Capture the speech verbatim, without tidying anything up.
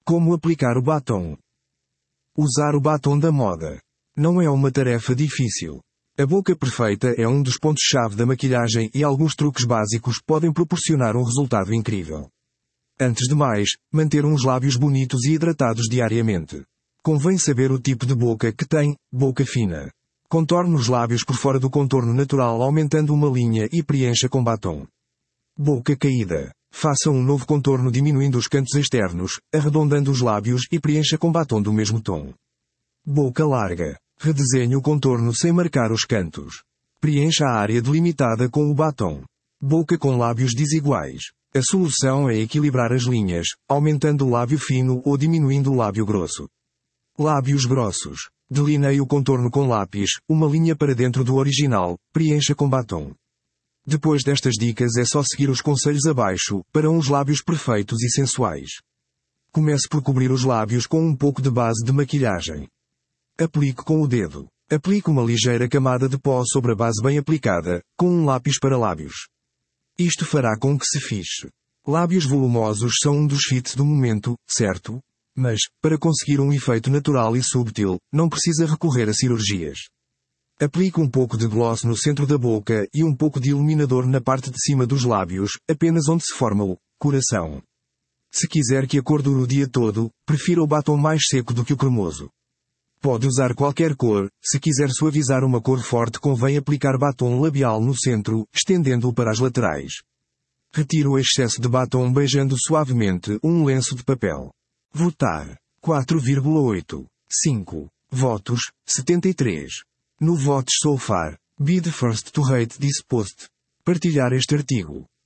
Como aplicar o batom? Usar o batom da moda. Não é uma tarefa difícil. A boca perfeita é um dos pontos-chave da maquilhagem e alguns truques básicos podem proporcionar um resultado incrível. Antes de mais, manter uns lábios bonitos e hidratados diariamente. Convém saber o tipo de boca que tem, boca fina. Contorne os lábios por fora do contorno natural aumentando uma linha e preencha com batom. Boca caída. Faça um novo contorno diminuindo os cantos externos, arredondando os lábios e preencha com batom do mesmo tom. Boca larga. Redesenhe o contorno sem marcar os cantos. Preencha a área delimitada com o batom. Boca com lábios desiguais. A solução é equilibrar as linhas, aumentando o lábio fino ou diminuindo o lábio grosso. Lábios grossos. Delineie o contorno com lápis, uma linha para dentro do original, preencha com batom. Depois destas dicas é só seguir os conselhos abaixo, para uns lábios perfeitos e sensuais. Comece por cobrir os lábios com um pouco de base de maquilhagem. Aplique com o dedo. Aplique uma ligeira camada de pó sobre a base bem aplicada, com um lápis para lábios. Isto fará com que se fixe. Lábios volumosos são um dos hits do momento, certo? Mas, para conseguir um efeito natural e subtil, não precisa recorrer a cirurgias. Aplique um pouco de gloss no centro da boca e um pouco de iluminador na parte de cima dos lábios, apenas onde se forma o coração. Se quiser que a cor dure o dia todo, prefira o batom mais seco do que o cremoso. Pode usar qualquer cor, se quiser suavizar uma cor forte convém aplicar batom labial no centro, estendendo-o para as laterais. Retire o excesso de batom beijando suavemente um lenço de papel. Votar. quatro vírgula oito. cinco. Votos, setenta e três. No Votes So Far, be the first to rate this post. Partilhar este artigo.